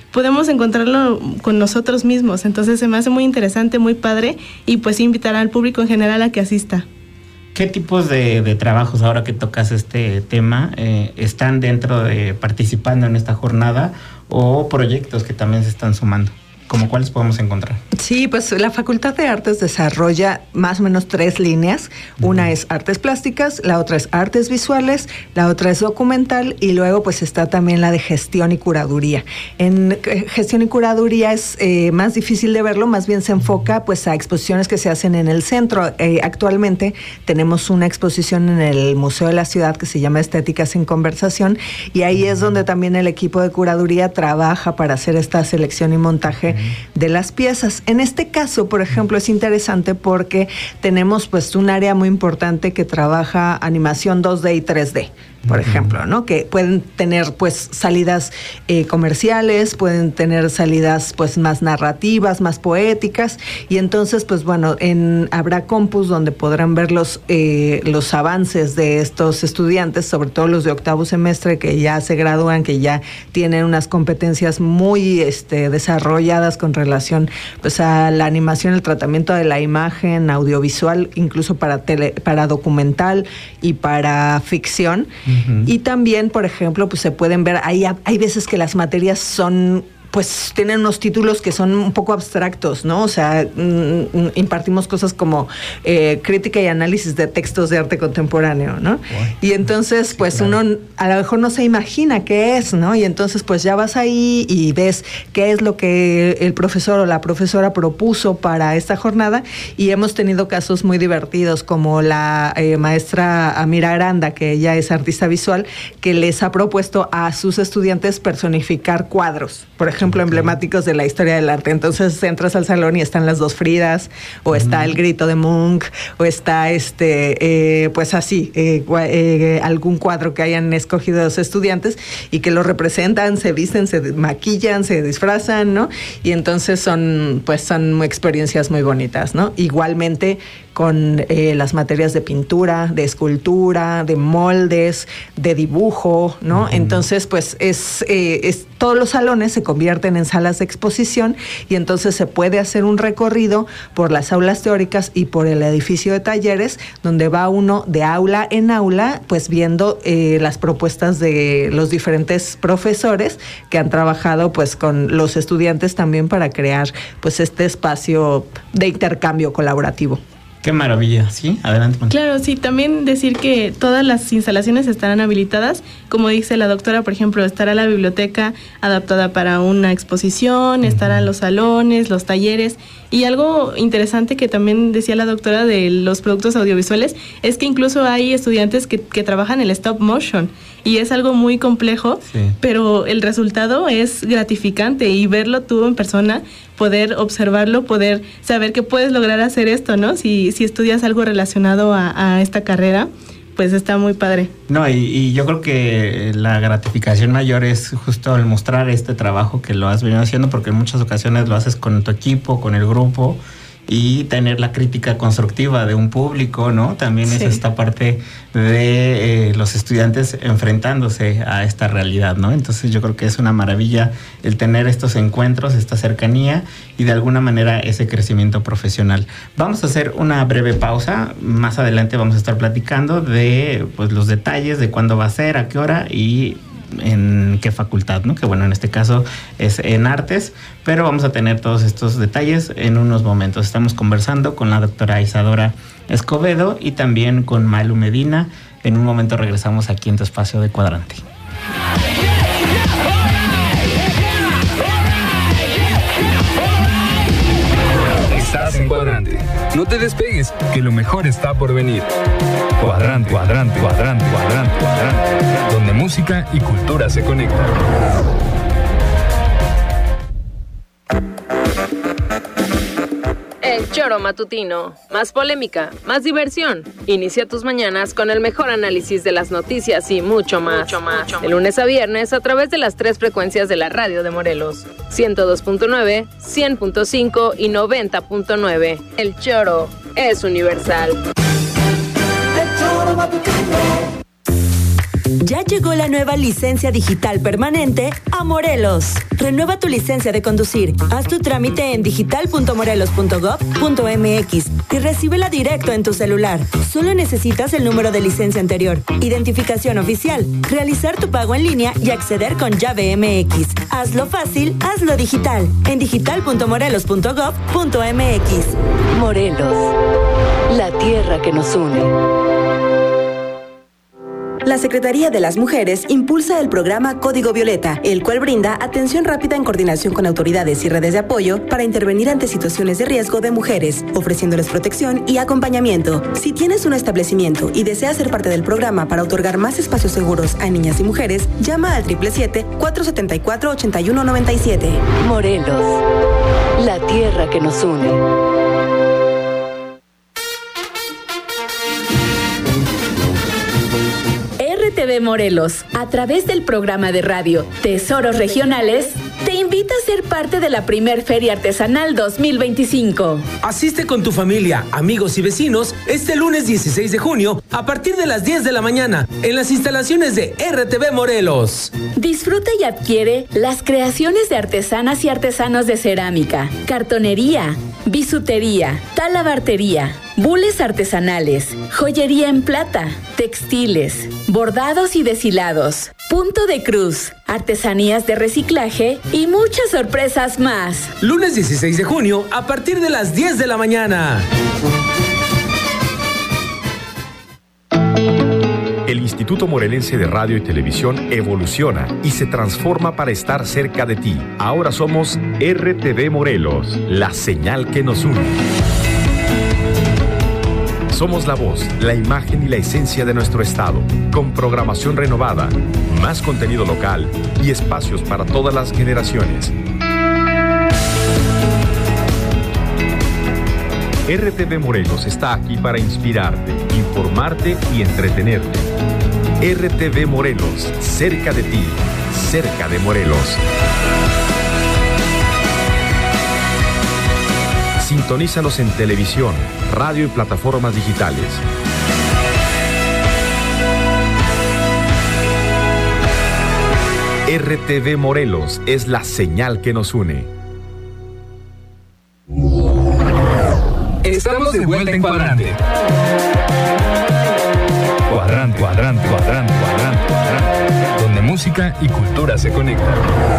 podemos encontrarlo con nosotros mismos. Entonces se me hace muy interesante, muy padre, y pues invitar al público en general a que asista. ¿Qué tipos de, de trabajos, ahora que tocas este tema, eh, están dentro de participando en esta jornada, o proyectos que también se están sumando? ¿Cómo cuáles podemos encontrar? Sí, pues la Facultad de Artes desarrolla más o menos tres líneas. Una es artes plásticas, la otra es artes visuales, la otra es documental, y luego pues está también la de gestión y curaduría. En gestión y curaduría es eh, más difícil de verlo, más bien se enfoca pues a exposiciones que se hacen en el centro. Eh, actualmente tenemos una exposición en el Museo de la Ciudad que se llama Estéticas en Conversación, y ahí es donde también el equipo de curaduría trabaja para hacer esta selección y montaje de las piezas. En este caso, por ejemplo, es interesante porque tenemos pues un área muy importante que trabaja animación dos D y tres D, por ejemplo, ¿no? Que pueden tener pues salidas eh, comerciales, pueden tener salidas pues más narrativas, más poéticas, y entonces pues bueno, en habrá Compus donde podrán ver los, eh, los avances de estos estudiantes, sobre todo los de octavo semestre que ya se gradúan, que ya tienen unas competencias muy este, desarrolladas con relación pues a la animación, el tratamiento de la imagen, audiovisual, incluso para tele, para documental y para ficción. Uh-huh. Y también, por ejemplo, pues se pueden ver, hay, hay veces que las materias son, pues tienen unos títulos que son un poco abstractos, ¿no? O sea, mm, impartimos cosas como eh, crítica y análisis de textos de arte contemporáneo, ¿no? Wow. Y entonces, pues sí, claro, uno a lo mejor no se imagina qué es, ¿no? Y entonces, pues ya vas ahí y ves qué es lo que el profesor o la profesora propuso para esta jornada, y hemos tenido casos muy divertidos, como la eh, maestra Amira Aranda, que ella es artista visual, que les ha propuesto a sus estudiantes personificar cuadros, por ejemplo, ejemplo, emblemáticos de la historia del arte. Entonces entras al salón y están las dos Fridas, o está el grito de Munch, o está este, eh, pues así, eh, eh, algún cuadro que hayan escogido los estudiantes y que lo representan, se visten, se maquillan, se disfrazan, ¿no? Y entonces son, pues son experiencias muy bonitas, ¿no? Igualmente con eh, las materias de pintura, de escultura, de moldes, de dibujo, ¿no? Uh-huh. Entonces, pues es, eh, es todos los salones se convierten en salas de exposición, y entonces se puede hacer un recorrido por las aulas teóricas y por el edificio de talleres, donde va uno de aula en aula, pues viendo eh, las propuestas de los diferentes profesores que han trabajado pues con los estudiantes también para crear pues este espacio de intercambio colaborativo. Qué maravilla, ¿sí? Adelante. Man. Claro, sí, también decir que todas las instalaciones estarán habilitadas, como dice la doctora, por ejemplo, estará la biblioteca adaptada para una exposición, uh-huh. estarán los salones, los talleres, y algo interesante que también decía la doctora de los productos audiovisuales es que incluso hay estudiantes que, que trabajan el stop motion, y es algo muy complejo, sí. pero el resultado es gratificante, y verlo tú en persona, poder observarlo, poder saber que puedes lograr hacer esto, ¿no? Si, si estudias algo relacionado a, a esta carrera, pues está muy padre. No, y, y yo creo que la gratificación mayor es justo el mostrar este trabajo que lo has venido haciendo, porque en muchas ocasiones lo haces con tu equipo, con el grupo, y tener la crítica constructiva de un público, ¿no? También sí. es esta parte de eh, los estudiantes enfrentándose a esta realidad, ¿no? Entonces yo creo que es una maravilla el tener estos encuentros, esta cercanía y de alguna manera ese crecimiento profesional. Vamos a hacer una breve pausa. Más adelante vamos a estar platicando de pues los detalles de cuándo va a ser, a qué hora y en qué facultad, ¿no? Que bueno, en este caso es en artes, pero vamos a tener todos estos detalles en unos momentos. Estamos conversando con la doctora Isadora Escobedo y también con Malu Medina. En un momento regresamos aquí en tu espacio de Cuadrante. Estás en Cuadrante. No te despegues, que lo mejor está por venir. Cuadrante, cuadrante, cuadrante, cuadrante, cuadrante. Donde música y cultura se conectan. El Choro Matutino. Más polémica, más diversión. Inicia tus mañanas con el mejor análisis de las noticias y mucho más. Mucho más. De lunes a viernes a través de las tres frecuencias de la radio de Morelos. ciento dos punto nueve, cien punto cinco y noventa punto nueve. El Choro es universal. Ya llegó la nueva licencia digital permanente a Morelos. Renueva tu licencia de conducir. Haz tu trámite en digital punto morelos punto gob punto mx y recíbela directo en tu celular. Solo necesitas el número de licencia anterior, identificación oficial, realizar tu pago en línea y acceder con llave M X. Hazlo fácil, hazlo digital. En digital punto morelos punto gob punto mx. Morelos, la tierra que nos une. La Secretaría de las Mujeres impulsa el programa Código Violeta, el cual brinda atención rápida en coordinación con autoridades y redes de apoyo para intervenir ante situaciones de riesgo de mujeres, ofreciéndoles protección y acompañamiento. Si tienes un establecimiento y deseas ser parte del programa para otorgar más espacios seguros a niñas y mujeres, llama al siete siete siete, cuatro siete cuatro, ocho uno nueve siete. Morelos, la tierra que nos une. R T V Morelos, a través del programa de radio Tesoros Regionales, te invita a ser parte de la primer Feria Artesanal dos mil veinticinco. Asiste con tu familia, amigos y vecinos este lunes dieciséis de junio a partir de las diez de la mañana en las instalaciones de R T V Morelos. Disfruta y adquiere las creaciones de artesanas y artesanos de cerámica, cartonería, bisutería, talabartería, bules artesanales, joyería en plata, textiles, bordados y deshilados, punto de cruz, artesanías de reciclaje y muchas sorpresas más. Lunes dieciséis de junio a partir de las diez de la mañana. El Instituto Morelense de Radio y Televisión evoluciona y se transforma para estar cerca de ti. Ahora somos R T V Morelos, la señal que nos une. Somos la voz, la imagen y la esencia de nuestro estado, con programación renovada, más contenido local y espacios para todas las generaciones. R T V Morelos está aquí para inspirarte, informarte y entretenerte. R T V Morelos, cerca de ti, cerca de Morelos. Sintonízanos en televisión, radio y plataformas digitales. R T V Morelos es la señal que nos une. Estamos de vuelta en Cuadrante. Cuadrante, cuadrante, cuadrante, cuadrante, cuadrante. Donde música y cultura se conectan.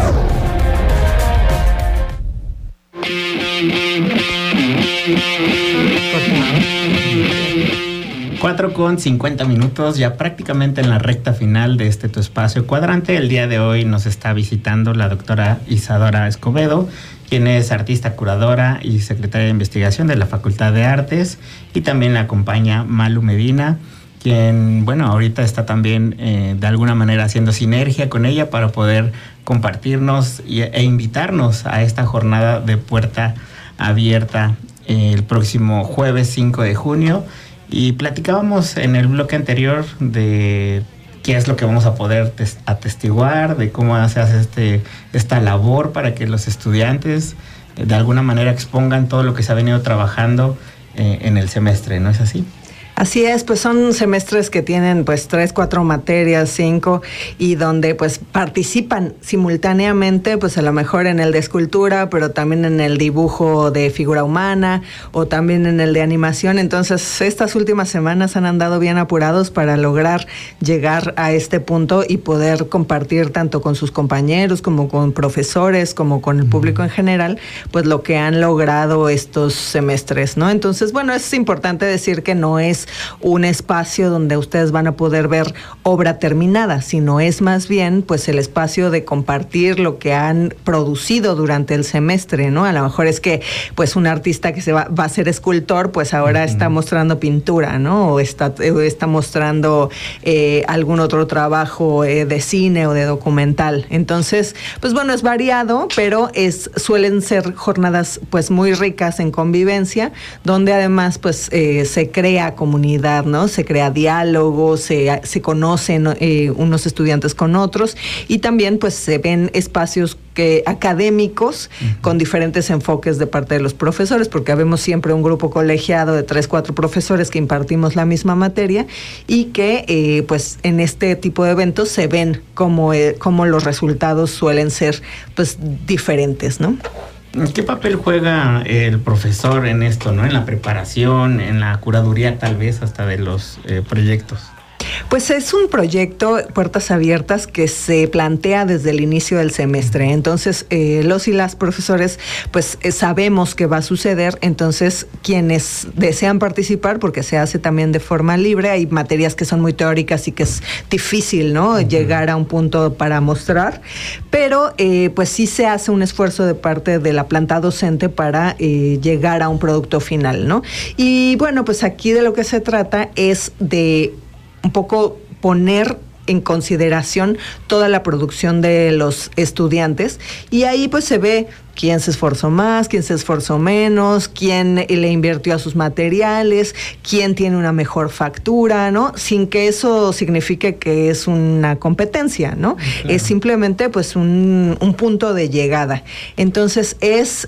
cuatro con cincuenta minutos, ya prácticamente en la recta final de este tu espacio Cuadrante. El día de hoy nos está visitando la doctora Isadora Escobedo, quien es artista curadora y secretaria de investigación de la Facultad de Artes, y también la acompaña Malu Medina, quien, bueno, ahorita está también eh, de alguna manera haciendo sinergia con ella para poder compartirnos y, e invitarnos a esta jornada de puerta abierta eh, el próximo jueves cinco de junio. Y platicábamos en el bloque anterior de qué es lo que vamos a poder atestiguar, de cómo se hace este, esta labor para que los estudiantes eh, de alguna manera expongan todo lo que se ha venido trabajando eh, en el semestre, ¿no es así? Así es, pues son semestres que tienen pues tres, cuatro materias, cinco, y donde pues participan simultáneamente, pues a lo mejor en el de escultura, pero también en el dibujo de figura humana o también en el de animación. Entonces estas últimas semanas han andado bien apurados para lograr llegar a este punto y poder compartir tanto con sus compañeros como con profesores, como con el público en general, pues lo que han logrado estos semestres, ¿no? Entonces, bueno, es importante decir que no es un espacio donde ustedes van a poder ver obra terminada, sino es más bien pues el espacio de compartir lo que han producido durante el semestre, ¿no? A lo mejor es que pues un artista que se va, va a ser escultor, pues ahora uh-huh. está mostrando pintura, ¿no? O está, o está mostrando eh, algún otro trabajo eh, de cine o de documental. Entonces, pues bueno, es variado, pero es suelen ser jornadas pues muy ricas en convivencia, donde además pues eh, se crea comunidad comunidad, ¿no? Se crea diálogo, se, se conocen eh, unos estudiantes con otros y también pues se ven espacios que, académicos uh-huh. con diferentes enfoques de parte de los profesores, porque habemos siempre un grupo colegiado de tres, cuatro profesores que impartimos la misma materia y que eh, pues en este tipo de eventos se ven como, eh, como los resultados suelen ser pues diferentes, ¿no? ¿Qué papel juega el profesor en esto, ¿no? En la preparación, en la curaduría tal vez hasta de los eh, proyectos. Pues es un proyecto Puertas Abiertas que se plantea desde el inicio del semestre. Entonces, eh, los y las profesores, pues eh, sabemos que va a suceder. Entonces, quienes desean participar, porque se hace también de forma libre, hay materias que son muy teóricas y que es difícil, ¿no? Uh-huh. Llegar a un punto para mostrar. Pero, eh, pues sí se hace un esfuerzo de parte de la planta docente para eh, llegar a un producto final, ¿no? Y bueno, pues aquí de lo que se trata es de un poco poner en consideración toda la producción de los estudiantes y ahí pues se ve quién se esforzó más, quién se esforzó menos, quién le invirtió a sus materiales, quién tiene una mejor factura, ¿no? Sin que eso signifique que es una competencia, ¿no? Claro. Es simplemente pues un, un punto de llegada. Entonces es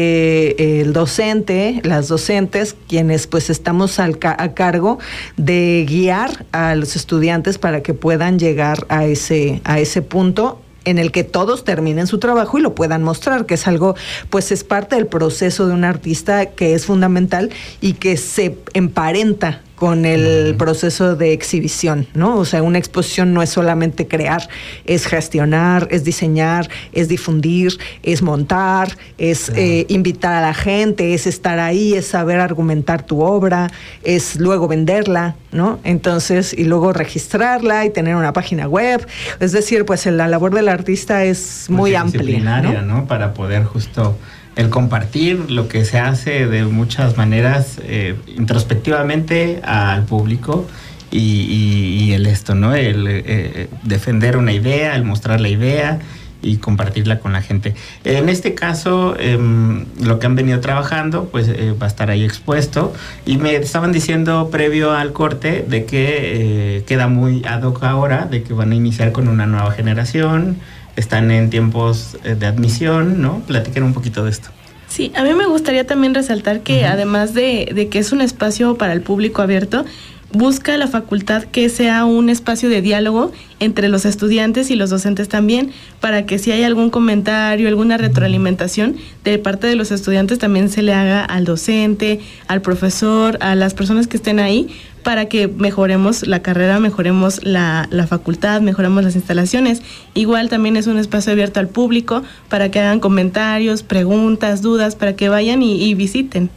eh, el docente, las docentes, quienes pues estamos al ca- a cargo de guiar a los estudiantes para que puedan llegar a ese, a ese punto en el que todos terminen su trabajo y lo puedan mostrar, que es algo, pues es parte del proceso de un artista que es fundamental y que se emparenta con el uh-huh. proceso de exhibición, ¿no? O sea, una exposición no es solamente crear, es gestionar, es diseñar, es difundir, es montar, es uh-huh. eh, invitar a la gente, es estar ahí, es saber argumentar tu obra, es luego venderla, ¿no? Entonces, y luego registrarla y tener una página web. Es decir, pues la labor del artista es muy pues amplia, ¿no? ¿no? Para poder justo el compartir lo que se hace de muchas maneras eh, introspectivamente al público y, y, y el esto, ¿no? El eh, defender una idea, el mostrar la idea y compartirla con la gente. En este caso, eh, lo que han venido trabajando, pues eh, va a estar ahí expuesto. Y me estaban diciendo previo al corte de que eh, queda muy ad hoc ahora, de que van a iniciar con una nueva generación. Están en tiempos de admisión, ¿no? Platiquen un poquito de esto. Sí, a mí me gustaría también resaltar que uh-huh. además de, de que es un espacio para el público abierto, busca la facultad que sea un espacio de diálogo entre los estudiantes y los docentes también, para que si hay algún comentario, alguna retroalimentación de parte de los estudiantes también se le haga al docente, al profesor, a las personas que estén ahí, para que mejoremos la carrera, mejoremos la, la facultad, mejoremos las instalaciones. Igual también es un espacio abierto al público para que hagan comentarios, preguntas, dudas, para que vayan y, y visiten.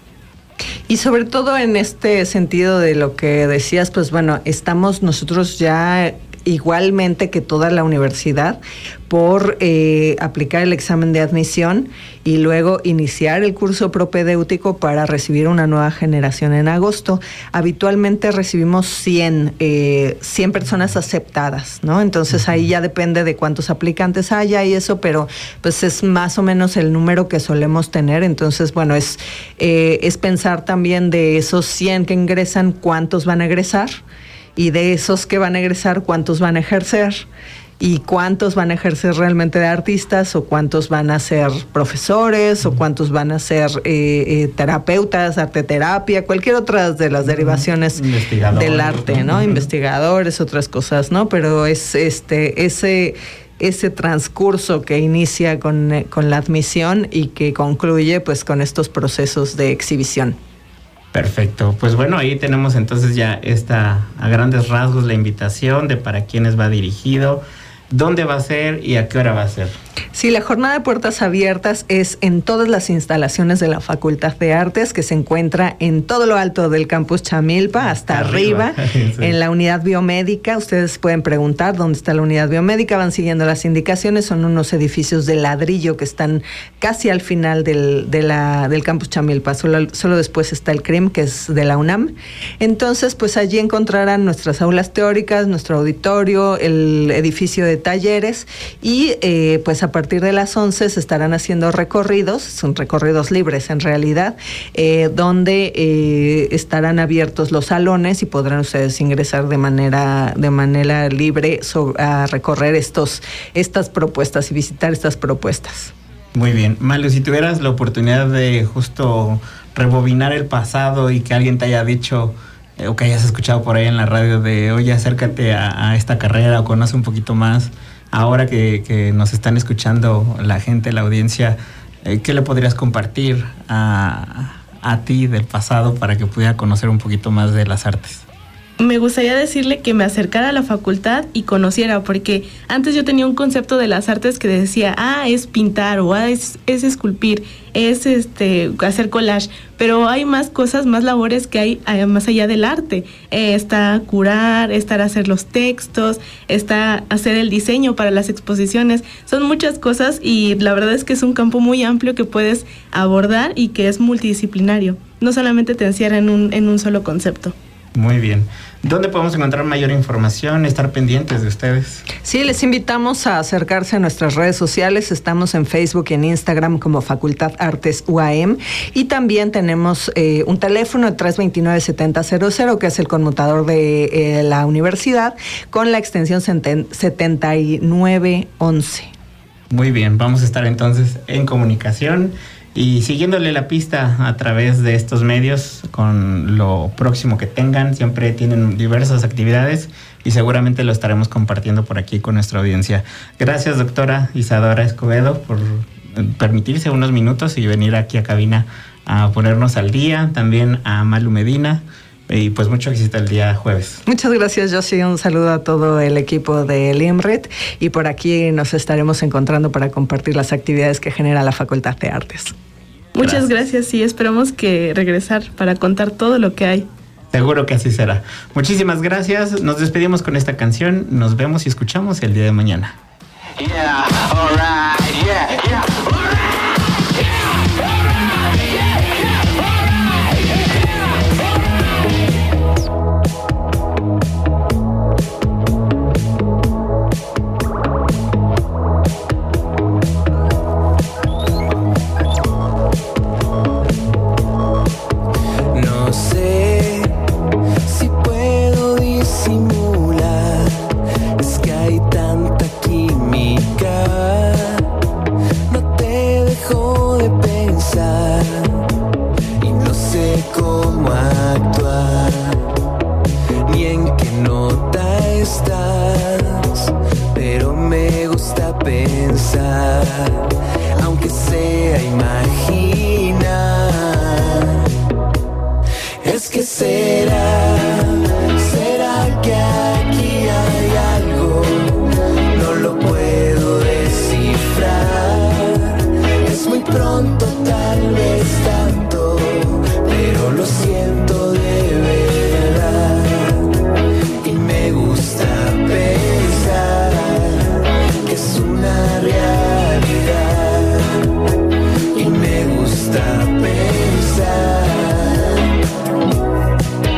Y sobre todo en este sentido de lo que decías, pues bueno, estamos nosotros ya igualmente que toda la universidad por eh, aplicar el examen de admisión y luego iniciar el curso propedéutico para recibir una nueva generación en agosto. Habitualmente recibimos cien, eh, cien personas aceptadas, ¿no? Entonces ahí ya depende de cuántos aplicantes haya y eso, pero pues es más o menos el número que solemos tener. Entonces, bueno, es, eh, es pensar también de esos cien que ingresan, cuántos van a egresar, y de esos que van a egresar, cuántos van a ejercer, y cuántos van a ejercer realmente de artistas, o cuántos van a ser profesores, o cuántos van a ser eh, eh, terapeutas, arteterapia, cualquier otra de las derivaciones del arte, ¿no? Uh-huh. Investigadores, otras cosas, ¿no? Pero es este ese ese transcurso que inicia con, con la admisión y que concluye pues con estos procesos de exhibición. Perfecto, pues bueno, ahí tenemos entonces ya esta, a grandes rasgos, la invitación de para quiénes va dirigido, dónde va a ser y a qué hora va a ser. Sí, la jornada de puertas abiertas es en todas las instalaciones de la Facultad de Artes, que se encuentra en todo lo alto del campus Chamilpa, hasta, hasta arriba, arriba. Sí. En la unidad biomédica. Ustedes pueden preguntar dónde está la unidad biomédica, van siguiendo las indicaciones, son unos edificios de ladrillo que están casi al final del, de la, del campus Chamilpa, solo, solo después está el C R I M, que es de la UNAM. Entonces, pues allí encontrarán nuestras aulas teóricas, nuestro auditorio, el edificio de talleres y eh, pues a a partir de las once se estarán haciendo recorridos, son recorridos libres en realidad, eh, donde eh, estarán abiertos los salones y podrán ustedes ingresar de manera, de manera libre so, a recorrer estos, estas propuestas y visitar estas propuestas. Muy bien. Malu, si tuvieras la oportunidad de justo rebobinar el pasado y que alguien te haya dicho eh, o que hayas escuchado por ahí en la radio de, oye, acércate a, a esta carrera o conoce un poquito más, ahora que, que nos están escuchando la gente, la audiencia, eh, ¿qué le podrías compartir a, a ti del pasado para que pudiera conocer un poquito más de las artes? Me gustaría decirle que me acercara a la facultad y conociera, porque antes yo tenía un concepto de las artes que decía, ah, es pintar, o ah, es, es esculpir, es este hacer collage, pero hay más cosas, más labores que hay eh, más allá del arte. Eh, está curar, está hacer los textos, está hacer el diseño para las exposiciones, son muchas cosas y la verdad es que es un campo muy amplio que puedes abordar y que es multidisciplinario, no solamente te encierra en un, en un solo concepto. Muy bien. ¿Dónde podemos encontrar mayor información, estar pendientes de ustedes? Sí, les invitamos a acercarse a nuestras redes sociales. Estamos en Facebook y en Instagram como Facultad Artes U A M. Y también tenemos eh, un teléfono tres dos nueve, siete cero cero, que es el conmutador de eh, la universidad, con la extensión setenta y nueve once. Muy bien, vamos a estar entonces en comunicación y siguiéndole la pista a través de estos medios con lo próximo que tengan. Siempre tienen diversas actividades y seguramente lo estaremos compartiendo por aquí con nuestra audiencia. Gracias, doctora Isadora Escobedo, por permitirse unos minutos y venir aquí a cabina a ponernos al día. También a Malu Medina. Y pues mucho éxito el día jueves. Muchas gracias, Josie. Un saludo a todo el equipo del IMRET. Y por aquí nos estaremos encontrando para compartir las actividades que genera la Facultad de Artes. Muchas gracias y esperamos que regresar para contar todo lo que hay. Seguro que así será. Muchísimas gracias. Nos despedimos con esta canción. Nos vemos y escuchamos el día de mañana. Yeah, all right, yeah, yeah. Aunque sea imaginar, es que será, será que aquí hay algo, no lo puedo descifrar, es muy pronto, tal vez tanto, pero lo siento de verdad, y me gusta pensar que es una realidad, y me gusta pensar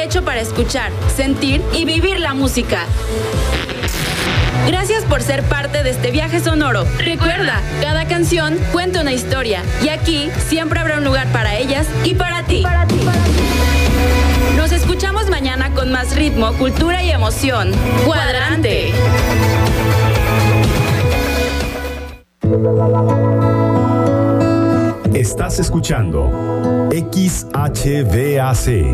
hecho para escuchar, sentir y vivir la música. Gracias por ser parte de este viaje sonoro. Recuerda, cada canción cuenta una historia y aquí siempre habrá un lugar para ellas y para ti. Para ti, para ti. Nos escuchamos mañana con más ritmo, cultura y emoción. Cuadrante. Estás escuchando X H V A C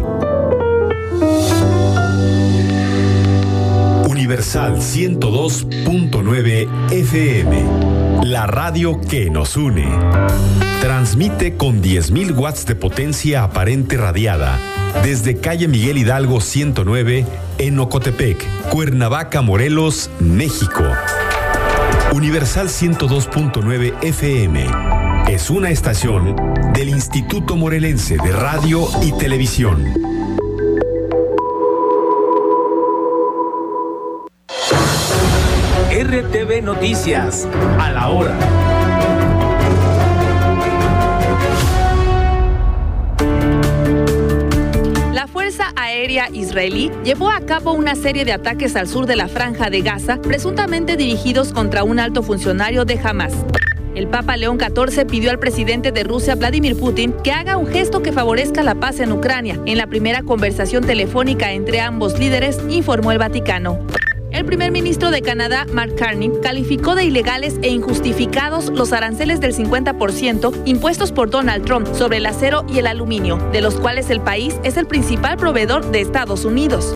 Universal ciento dos punto nueve F M, la radio que nos une. Transmite con diez mil watts de potencia aparente radiada desde calle Miguel Hidalgo ciento nueve en Ocotepec, Cuernavaca, Morelos, México. Universal ciento dos punto nueve F M es una estación del Instituto Morelense de Radio y Televisión. R T V Noticias, a la hora. La Fuerza Aérea Israelí llevó a cabo una serie de ataques al sur de la Franja de Gaza, presuntamente dirigidos contra un alto funcionario de Hamás. El Papa León catorce pidió al presidente de Rusia, Vladimir Putin, que haga un gesto que favorezca la paz en Ucrania. En la primera conversación telefónica entre ambos líderes, informó el Vaticano. El primer ministro de Canadá, Mark Carney, calificó de ilegales e injustificados los aranceles del cincuenta por ciento impuestos por Donald Trump sobre el acero y el aluminio, de los cuales el país es el principal proveedor de Estados Unidos.